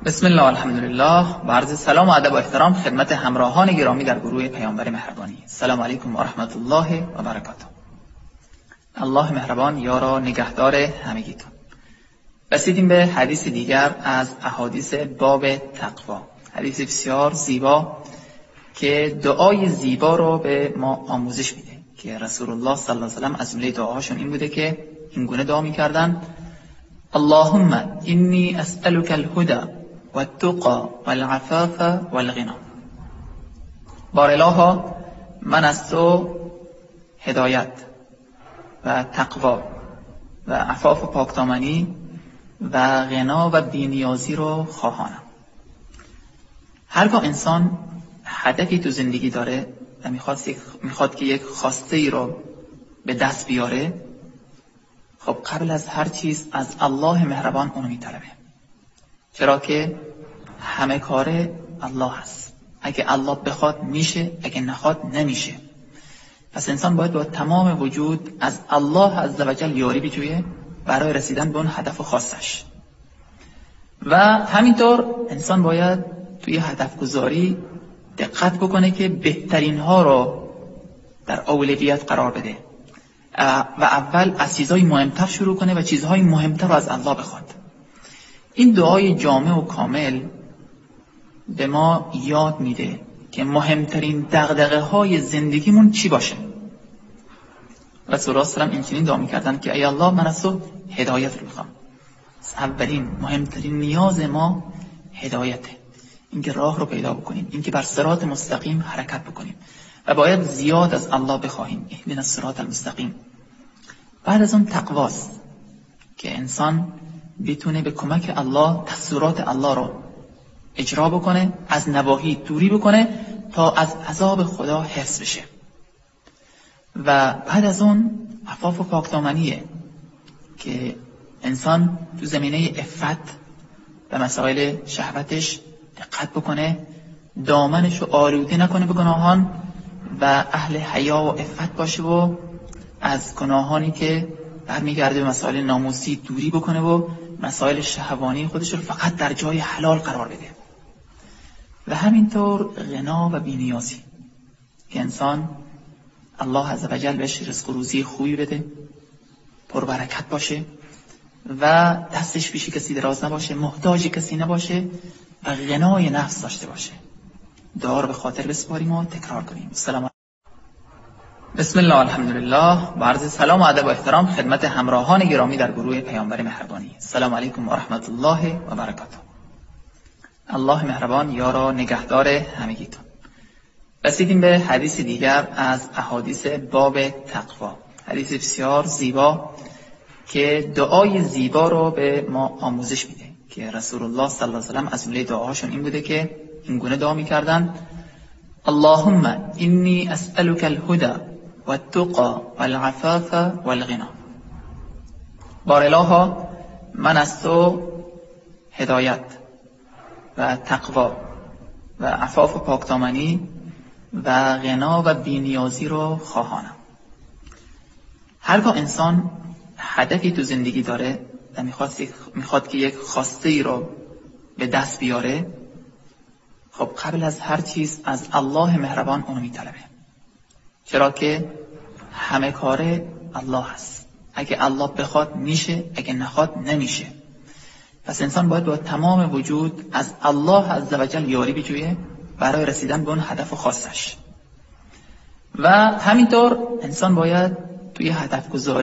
بسم الله الحمدلله و عرض سلام و ادب و احترام خدمت همراهان گرامی در گروه پیامبر مهربانی. السلام علیکم و رحمت الله و برکاته. الله مهربان یار و نگهدار همگیتون. رسیدیم به حدیث دیگر از احادیث باب تقوا، حدیث بسیار زیبا که دعای زیبا رو به ما آموزش میده که رسول الله صلی الله علیه و سلم از جمله دعاهاشون این بوده که این گونه دعا میکردن: اللهم انی اسألک الهدى والتقى والعفاف والغنا. بار الها، من از تو هدایت و تقوا و عفاف و پاکدامنی و غنا و بی‌نیازی رو خواهانم. هرگاه انسان هدفی تو زندگی داره و میخواد که یک خواسته ای رو به دست بیاره، خب قبل از هر چیز از الله مهربان اونو میطلبه، چرا که همه کاره الله هست. اگه الله بخواد میشه، اگه نخواد نمیشه. پس انسان باید با تمام وجود از الله عزوجل یاری بجویه برای رسیدن به اون هدف خاصش. و همینطور انسان باید توی هدف گذاری دقت بکنه که بهترین ها رو در اولویت قرار بده و اول از چیزهای مهمتر شروع کنه و چیزهای مهمتر رو از الله بخواد. این دعای جامع و کامل به ما یاد میده که مهمترین دغدغه های زندگیمون چی باشه. رسول الله صلی الله علیه و آله این چنین دعا میکردن که ای الله، من از تو هدایت رو میخوام. اولین مهمترین نیاز ما هدایته، اینکه راه رو پیدا بکنیم، اینکه بر صراط مستقیم حرکت بکنیم و باید زیاد از الله بخواهیم اهدنا الصراط المستقیم. بعد از اون تقواست که انسان بتونه به کمک الله دستورات الله رو اجرا بکنه، از نواهی دوری بکنه تا از عذاب خدا حفظ بشه. و بعد از اون عفاف و پاکدامنیه که انسان تو زمینه عفت و مسائل شهوتش دقت بکنه، دامنش رو آلوده نکنه به گناهان و اهل حیا و عفت باشه و از گناهانی که برمیگرده به مسائل ناموسی دوری بکنه و مسائل شهوانی خودش رو فقط در جای حلال قرار بده. و همینطور غنا و بی‌نیازی که انسان الله عزوجل بهش رزق و روزی خوبی بده، پربرکت باشه و دستش پیش کسی دراز نباشه، محتاج کسی نباشه و غنای نفس داشته باشه. دعا رو به خاطر بسپاریم و تکرار کنیم. السلام علیکم. بسم الله الحمدلله و عرض سلام و ادب و احترام خدمت همراهان گرامی در گروه پیامبر مهربانی. السلام علیکم و رحمت الله و برکاته. الله مهربان یار و نگهدار همگیتون. رسیدیم به حدیث دیگر از احادیث باب تقوا، حدیث بسیار زیبا که دعای زیبا رو به ما آموزش میده که رسول الله صلی الله علیه و سلم از جمله دعاهاشون این بوده که این گونه دعا میکردن: اللهم انی اسألک الهدى والتقى والعفاف والغنا. بار الها، من از تو هدایت و تقوا و عفاف و پاکدامنی و غنا و بی‌نیازی رو خواهانم. هرگاه انسان هدفی تو زندگی داره و میخواد که یک خواسته ای رو به دست بیاره، خب قبل از هر چیز از الله مهربان اونو میطلبه، چرا که همه کاره الله هست. اگه الله بخواد میشه، اگه نخواد نمیشه. پس انسان باید با تمام وجود از الله عزوجل یاری بجویه برای رسیدن به اون هدف خاصش. و همینطور انسان باید توی هدف گذاری